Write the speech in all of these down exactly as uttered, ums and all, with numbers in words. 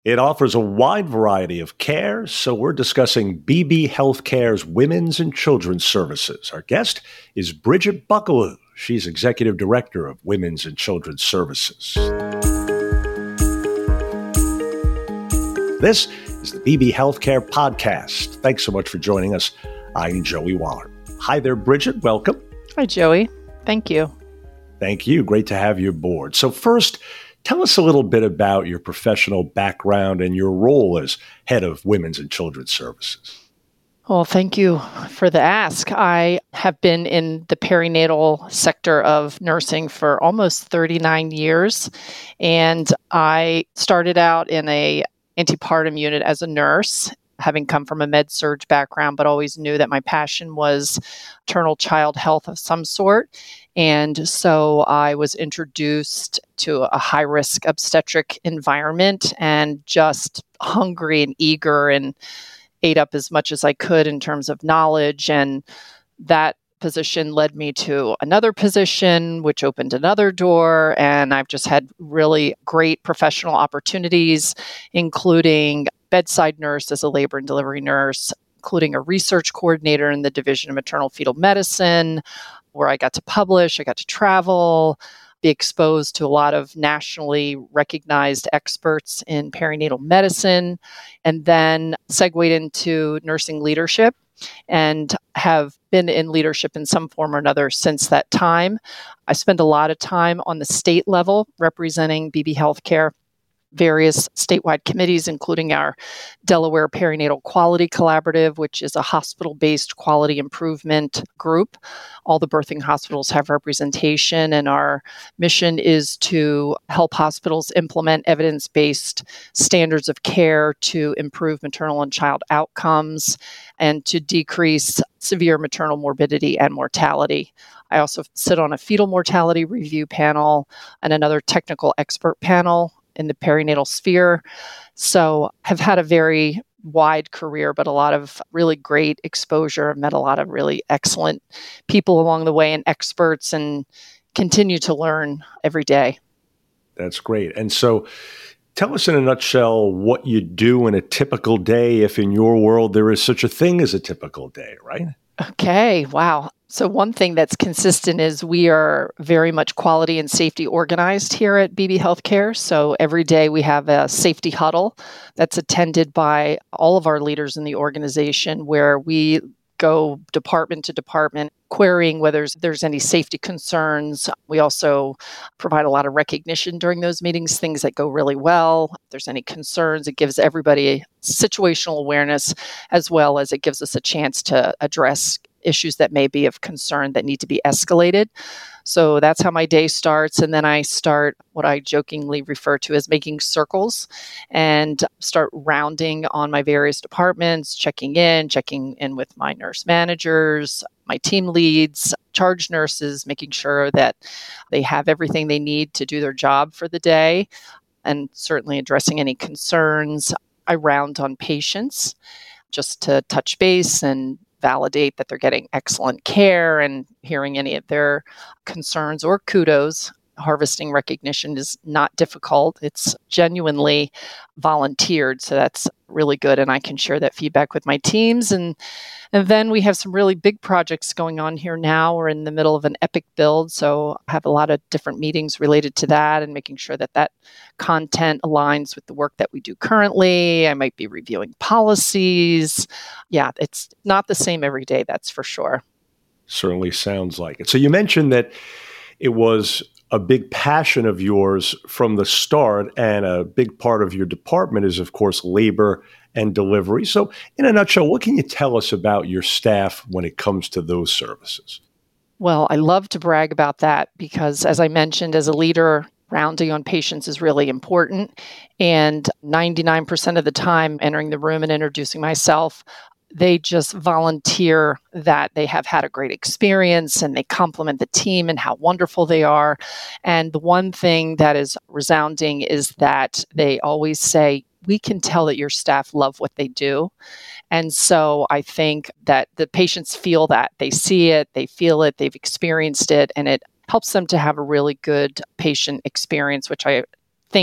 It offers a wide variety of care, so we're discussing B B Healthcare's Women's and Children's Services. Our guest is Bridget Buckelew. She's Executive Director of Women's and Children's Services. This is the B B Healthcare Podcast. Thanks so much for joining us. I'm Joey Waller. Hi there, Bridget. Welcome. Hi, Joey. Thank you. Thank you. Great to have you aboard. So first, tell us a little bit about your professional background and your role as head of Women's and Children's Services. Well, thank you for the ask. I have been in the perinatal sector of nursing for almost thirty-nine years, and I started out in a antepartum unit as a nurse, having come from a med-surg background, but always knew that my passion was maternal child health of some sort. And so I was introduced to a high-risk obstetric environment and just hungry and eager and ate up as much as I could in terms of knowledge. And that position led me to another position, which opened another door. And I've just had really great professional opportunities, including bedside nurse as a labor and delivery nurse, including a research coordinator in the Division of Maternal Fetal Medicine, where I got to publish, I got to travel, be exposed to a lot of nationally recognized experts in perinatal medicine, and then segued into nursing leadership and have been in leadership in some form or another since that time. I spend a lot of time on the state level representing B B Healthcare, various statewide committees, including our Delaware Perinatal Quality Collaborative, which is a hospital-based quality improvement group. All the birthing hospitals have representation, and our mission is to help hospitals implement evidence-based standards of care to improve maternal and child outcomes and to decrease severe maternal morbidity and mortality. I also sit on a fetal mortality review panel and another technical expert panel in the perinatal sphere. So have had a very wide career, but a lot of really great exposure. I've met a lot of really excellent people along the way and experts, and continue to learn every day. That's great. And so tell us in a nutshell what you do in a typical day, if in your world there is such a thing as a typical day, right? Okay. Wow. So one thing that's consistent is we are very much quality and safety organized here at B B Healthcare. So every day we have a safety huddle that's attended by all of our leaders in the organization, where we go department to department, querying whether there's, there's any safety concerns. We also provide a lot of recognition during those meetings, things that go really well. If there's any concerns, it gives everybody situational awareness, as well as it gives us a chance to address issues that may be of concern that need to be escalated. So that's how my day starts. And then I start what I jokingly refer to as making circles and start rounding on my various departments, checking in, checking in with my nurse managers, my team leads, charge nurses, making sure that they have everything they need to do their job for the day, and certainly addressing any concerns. I round on patients just to touch base and validate that they're getting excellent care, and hearing any of their concerns or kudos. Harvesting recognition is not difficult. It's genuinely volunteered, so that's really good. And I can share that feedback with my teams. And, and then we have some really big projects going on here now. We're in the middle of an Epic build, so I have a lot of different meetings related to that and making sure that that content aligns with the work that we do currently. I might be reviewing policies. Yeah, it's not the same every day, that's for sure. Certainly sounds like it. So you mentioned that it was a big passion of yours from the start, and a big part of your department is, of course, labor and delivery. So in a nutshell, what can you tell us about your staff when it comes to those services? Well, I love to brag about that because, as I mentioned, as a leader, rounding on patients is really important. And ninety-nine percent of the time entering the room and introducing myself, they just volunteer that they have had a great experience, and they compliment the team and how wonderful they are. And the one thing that is resounding is that they always say, we can tell that your staff love what they do. And so I think that the patients feel that. They see it, they feel it, they've experienced it, and it helps them to have a really good patient experience, which I think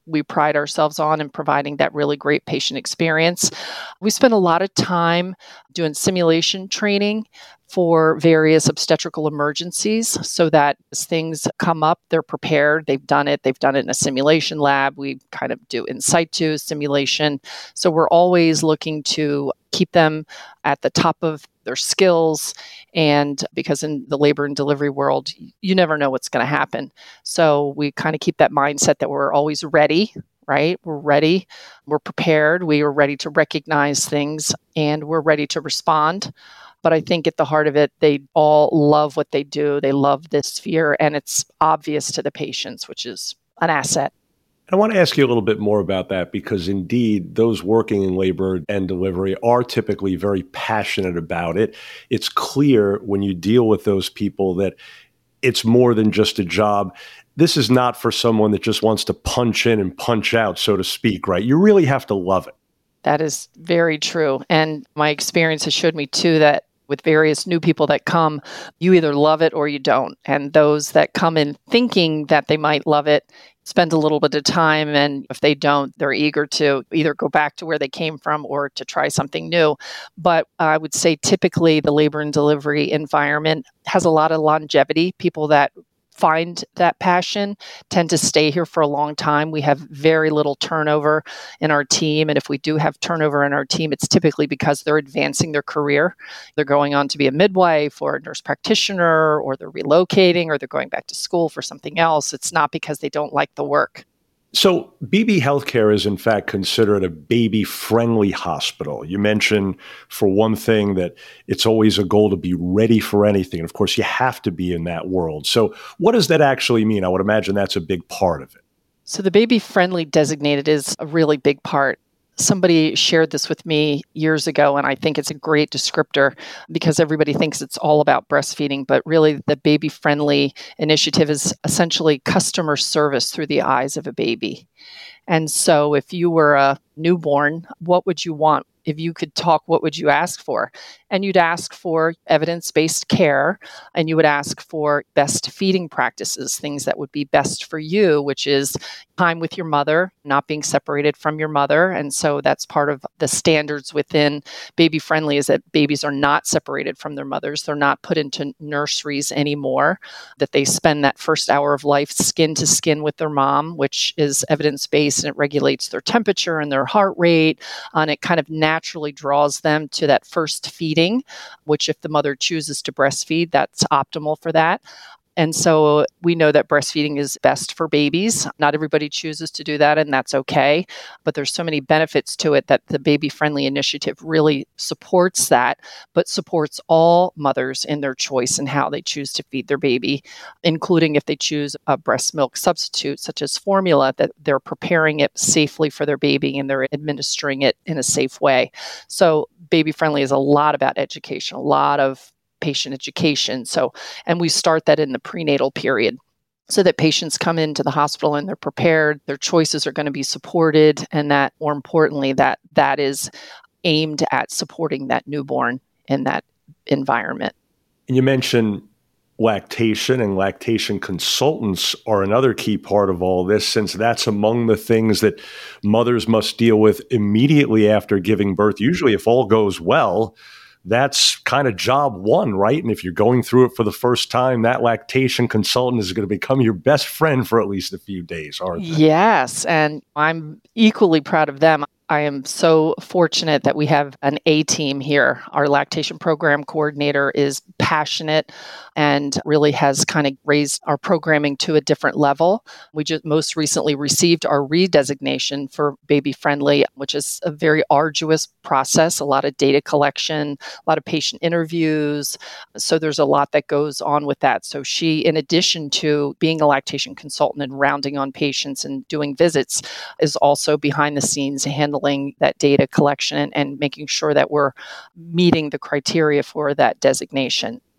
we pride ourselves on in providing that really great patient experience. We spend a lot of time doing simulation training for various obstetrical emergencies so that as things come up, they're prepared. They've done it. They've done it in a simulation lab. We kind of do in situ simulation. So we're always looking to keep them at the top of their skills. And because in the labor and delivery world, you never know what's going to happen. So we kind of keep that mindset that we're always ready, right? We're ready. We're prepared. We are ready to recognize things and we're ready to respond. But I think at the heart of it, they all love what they do. They love this sphere, and it's obvious to the patients, which is an asset. I want to ask you a little bit more about that because indeed, those working in labor and delivery are typically very passionate about it. It's clear when you deal with those people that it's more than just a job. This is not for someone that just wants to punch in and punch out, so to speak, right? You really have to love it. That is very true. And my experience has showed me too that with various new people that come, you either love it or you don't. And those that come in thinking that they might love it, spend a little bit of time. And if they don't, they're eager to either go back to where they came from or to try something new. But I would say typically the labor and delivery environment has a lot of longevity. People that find that passion tend to stay here for a long time. We have very little turnover in our team. And if we do have turnover in our team, it's typically because they're advancing their career. They're going on to be a midwife or a nurse practitioner, or they're relocating, or they're going back to school for something else. It's not because they don't like the work. So Beebe Healthcare is in fact considered a baby-friendly hospital. You mentioned, for one thing, that it's always a goal to be ready for anything. And of course, you have to be in that world. So what does that actually mean? I would imagine that's a big part of it. So the baby-friendly designated is a really big part. Somebody shared this with me years ago, and I think it's a great descriptor because everybody thinks it's all about breastfeeding, but really the baby-friendly initiative is essentially customer service through the eyes of a baby. And so if you were a newborn, what would you want? If you could talk, what would you ask for? And you'd ask for evidence-based care, and you would ask for best feeding practices, things that would be best for you, which is time with your mother, not being separated from your mother. And so that's part of the standards within Baby Friendly, is that babies are not separated from their mothers. They're not put into nurseries anymore, that they spend that first hour of life skin to skin with their mom, which is evidence-based, and it regulates their temperature and their heart rate, and it kind of naturally draws them to that first feeding, which if the mother chooses to breastfeed, that's optimal for that. And so we know that breastfeeding is best for babies. Not everybody chooses to do that, and that's okay. But there's so many benefits to it that the Baby Friendly initiative really supports that, but supports all mothers in their choice and how they choose to feed their baby, including if they choose a breast milk substitute, such as formula, that they're preparing it safely for their baby and they're administering it in a safe way. So Baby Friendly is a lot about education, a lot of patient education. So, and we start that in the prenatal period so that patients come into the hospital and they're prepared, their choices are going to be supported, and that, more importantly, that that is aimed at supporting that newborn in that environment. And you mentioned lactation, and lactation consultants are another key part of all this, since that's among the things that mothers must deal with immediately after giving birth. Usually, if all goes well, that's kind of job one, right? And if you're going through it for the first time, that lactation consultant is going to become your best friend for at least a few days, aren't they? Yes, and I'm equally proud of them. I am so fortunate that we have an A team here. Our lactation program coordinator is passionate and really has kind of raised our programming to a different level. We just most recently received our redesignation for Baby Friendly, which is a very arduous process, a lot of data collection, a lot of patient interviews. So there's a lot that goes on with that. So she, in addition to being a lactation consultant and rounding on patients and doing visits, is also behind the scenes handling that data collection and making sure that we're meeting the criteria for that designation.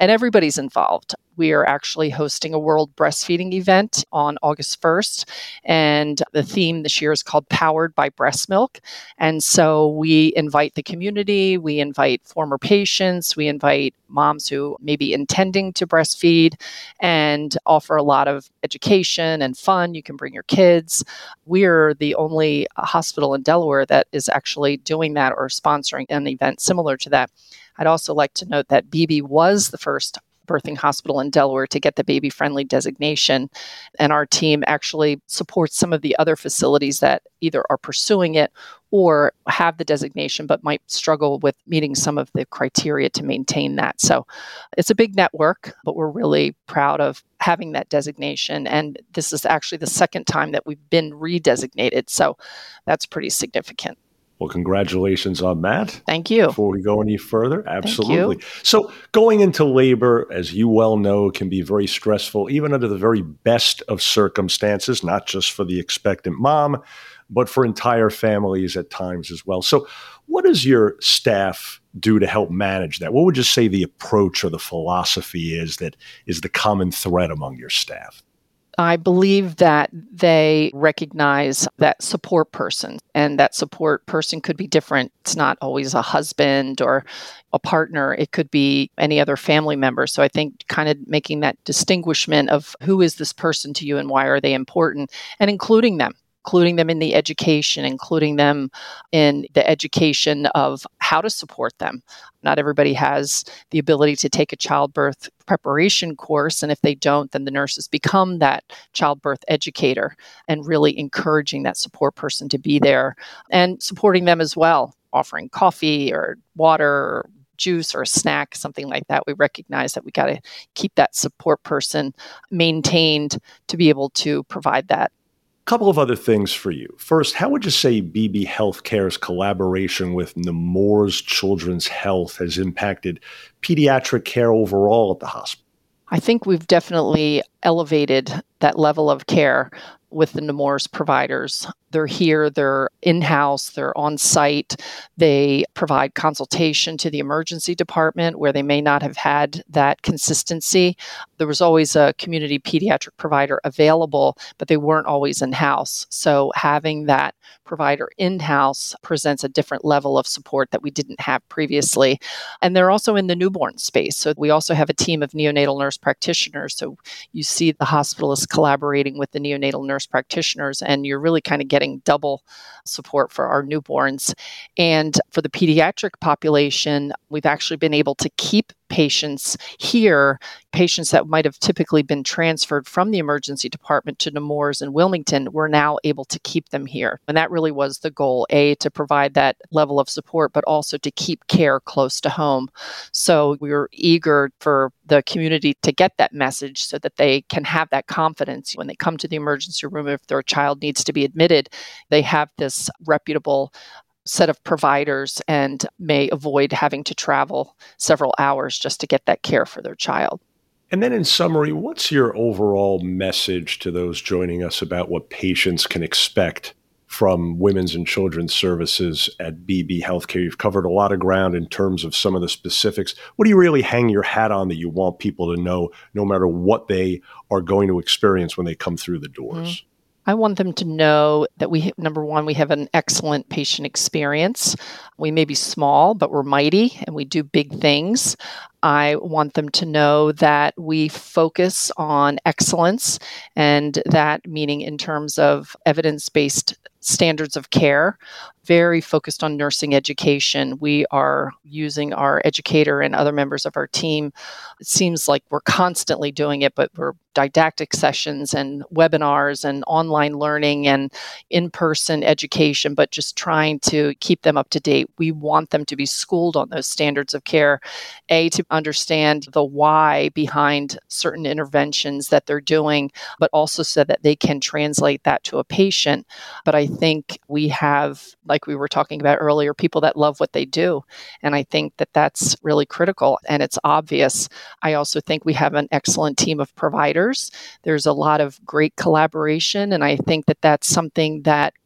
and everybody's involved. We are actually hosting a World Breastfeeding event on August first, and the theme this year is called Powered by Breast Milk. And so we invite the community, we invite former patients, we invite moms who may be intending to breastfeed, and offer a lot of education and fun. You can bring your kids. We're the only hospital in Delaware that is actually doing that or sponsoring an event similar to that. I'd also like to note that Beebe was the first birthing hospital in Delaware to get the baby-friendly designation. And our team actually supports some of the other facilities that either are pursuing it or have the designation, but might struggle with meeting some of the criteria to maintain that. So it's a big network, but we're really proud of having that designation. And this is actually the second time that we've been redesignated. So that's pretty significant. Well, congratulations on that. Thank you. Before we go any further, absolutely. So going into labor, as you well know, can be very stressful, even under the very best of circumstances, not just for the expectant mom, but for entire families at times as well. So what does your staff do to help manage that? What would you say the approach or the philosophy is that is the common thread among your staff? I believe that they recognize that support person, and that support person could be different. It's not always a husband or a partner. It could be any other family member. So I think kind of making that distinguishment of who is this person to you and why are they important, and including them. including them in the education, including them in the education of how to support them. Not everybody has the ability to take a childbirth preparation course, and if they don't, then the nurses become that childbirth educator and really encouraging that support person to be there and supporting them as well, offering coffee or water or juice or a snack, something like that. We recognize that we got to keep that support person maintained to be able to provide that. Couple of other things for you. First, how would you say Beebe Healthcare's collaboration with Nemours Children's Health has impacted pediatric care overall at the hospital? I think we've definitely elevated that level of care with the Nemours providers. They're here, they're in-house, they're on-site. They provide consultation to the emergency department where they may not have had that consistency. There was always a community pediatric provider available, but they weren't always in-house. So having that provider in-house presents a different level of support that we didn't have previously. And they're also in the newborn space. So we also have a team of neonatal nurse practitioners. So you see the hospital is collaborating with the neonatal nurse practitioners, and you're really kind of getting double support for our newborns. And for the pediatric population, we've actually been able to keep patients here, patients that might have typically been transferred from the emergency department to Nemours and Wilmington, we're now able to keep them here. And that really was the goal, A, to provide that level of support, but also to keep care close to home. So we were eager for the community to get that message so that they can have that confidence when they come to the emergency room. If their child needs to be admitted, they have this reputable set of providers and may avoid having to travel several hours just to get that care for their child. And then in summary, what's your overall message to those joining us about what patients can expect from Women's and Children's Services at Beebe Healthcare? You've covered a lot of ground in terms of some of the specifics. What do you really hang your hat on that you want people to know, no matter what they are going to experience when they come through the doors? Mm-hmm. I want them to know that we, number one, we have an excellent patient experience. We may be small, but we're mighty and we do big things. I want them to know that we focus on excellence, and that meaning in terms of evidence-based standards of care, very focused on nursing education. We are using our educator and other members of our team. It seems like we're constantly doing it, but we're didactic sessions and webinars and online learning and in-person education, but just trying to keep them up to date. We want them to be schooled on those standards of care, A, to understand the why behind certain interventions that they're doing, but also so that they can translate that to a patient. But I think we have, like we were talking about earlier, people that love what they do. And I think that that's really critical and it's obvious. I also think we have an excellent team of providers. There's a lot of great collaboration. And I think that that's something that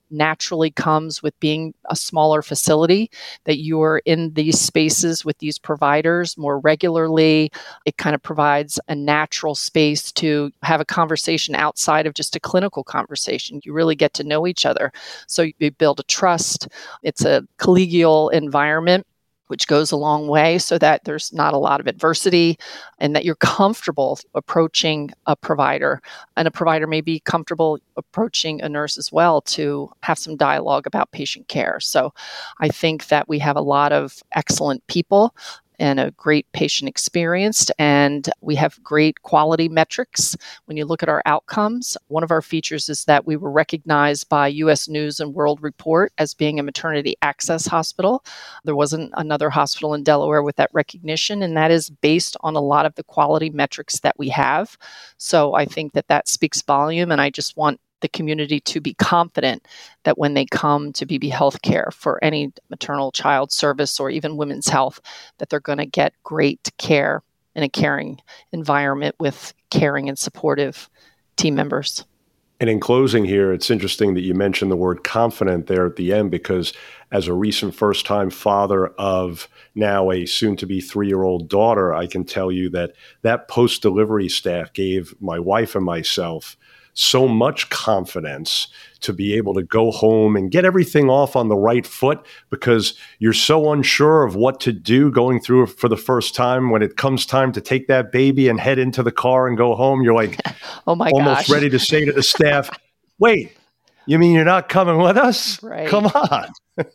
naturally comes with being a smaller facility, that you're in these spaces with these providers more regularly. It kind of provides a natural space to have a conversation outside of just a clinical conversation. You really get to know each other. So you build a trust. It's a collegial environment, which goes a long way, so that there's not a lot of adversity and that you're comfortable approaching a provider. And a provider may be comfortable approaching a nurse as well to have some dialogue about patient care. So I think that we have a lot of excellent people and a great patient experience, and we have great quality metrics. When you look at our outcomes, one of our features is that we were recognized by U S News and World Report as being a maternity access hospital. There wasn't another hospital in Delaware with that recognition, and that is based on a lot of the quality metrics that we have. So I think that that speaks volume, and I just want the community to be confident that when they come to B B Healthcare for any maternal child service or even women's health, that they're going to get great care in a caring environment with caring and supportive team members. And in closing here, it's interesting that you mentioned the word confident there at the end, because as a recent first-time father of now a soon-to-be three-year-old daughter, I can tell you that that post-delivery staff gave my wife and myself so much confidence to be able to go home and get everything off on the right foot, because you're so unsure of what to do going through it for the first time. When it comes time to take that baby and head into the car and go home, you're like oh my almost gosh. ready to say to the staff, wait, you mean you're not coming with us? Right. Come on.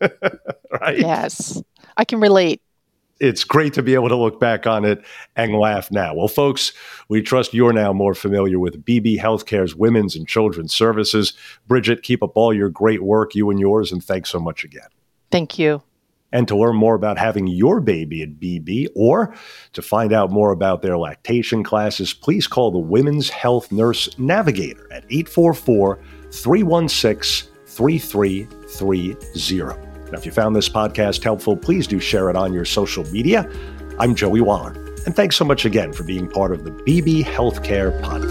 Right? Yes, I can relate. It's great to be able to look back on it and laugh now. Well, folks, we trust you're now more familiar with B B Healthcare's women's and children's services. Bridget, keep up all your great work, you and yours, and thanks so much again. Thank you. And to learn more about having your baby at B B, or to find out more about their lactation classes, please call the Women's Health Nurse Navigator at eight four four, three one six, three three three zero. Now, if you found this podcast helpful, please do share it on your social media. I'm Joey Waller, and thanks so much again for being part of the B B Healthcare Podcast.